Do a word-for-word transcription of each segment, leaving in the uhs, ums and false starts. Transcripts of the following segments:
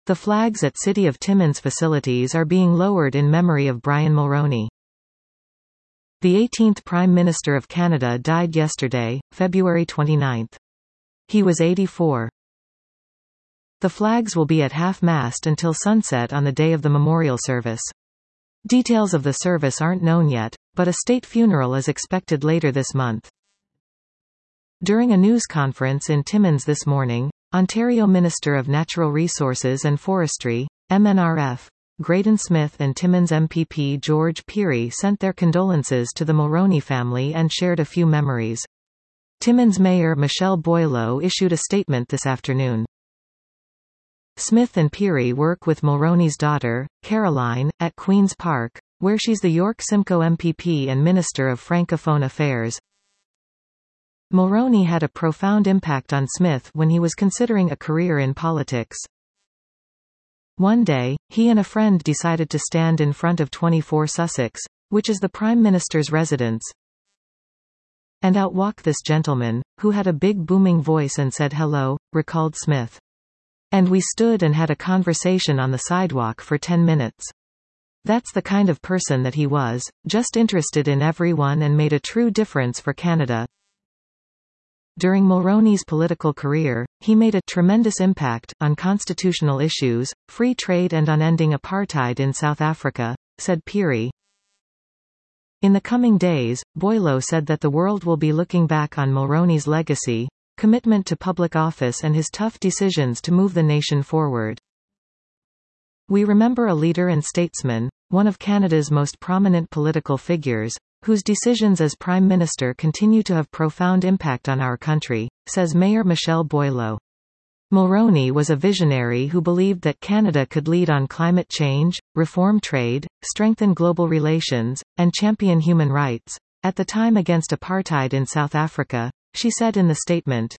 The flags at City of Timmins facilities are being lowered in memory of Brian Mulroney. The eighteenth Prime Minister of Canada died yesterday, February twenty-ninth. He was eighty-four. The flags will be at half-mast until sunset on the day of the memorial service. Details of the service aren't known yet, but a state funeral is expected later this month. During a news conference in Timmins this morning, Ontario Minister of Natural Resources and Forestry, M N R F, Graydon Smith and Timmins M P P George Pirie sent their condolences to the Mulroney family and shared a few memories. Timmins Mayor Michelle Boileau issued a statement this afternoon. Smith and Pirie work with Mulroney's daughter, Caroline, at Queen's Park, where she's the York Simcoe M P P and Minister of Francophone Affairs. Mulroney had a profound impact on Smith when he was considering a career in politics. One day, he and a friend decided to stand in front of twenty-four Sussex, which is the Prime Minister's residence, and outwalk this gentleman, who had a big booming voice and said hello, recalled Smith. And we stood and had a conversation on the sidewalk for ten minutes. That's the kind of person that he was, just interested in everyone and made a true difference for Canada. During Mulroney's political career, he made a tremendous impact on constitutional issues, free trade and on ending apartheid in South Africa, said Pirie. In the coming days, Boileau said that the world will be looking back on Mulroney's legacy, commitment to public office and his tough decisions to move the nation forward. We remember a leader and statesman, one of Canada's most prominent political figures, whose decisions as Prime Minister continue to have profound impact on our country, says Mayor Michelle Boileau. Mulroney was a visionary who believed that Canada could lead on climate change, reform trade, strengthen global relations, and champion human rights. At the time against apartheid in South Africa, she said in the statement.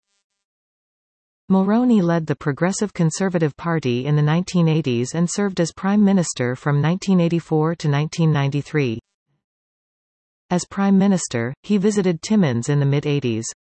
Mulroney led the Progressive Conservative Party in the nineteen eighties and served as Prime Minister from nineteen eighty-four to nineteen ninety-three. As Prime Minister, he visited Timmins in the mid-eighties.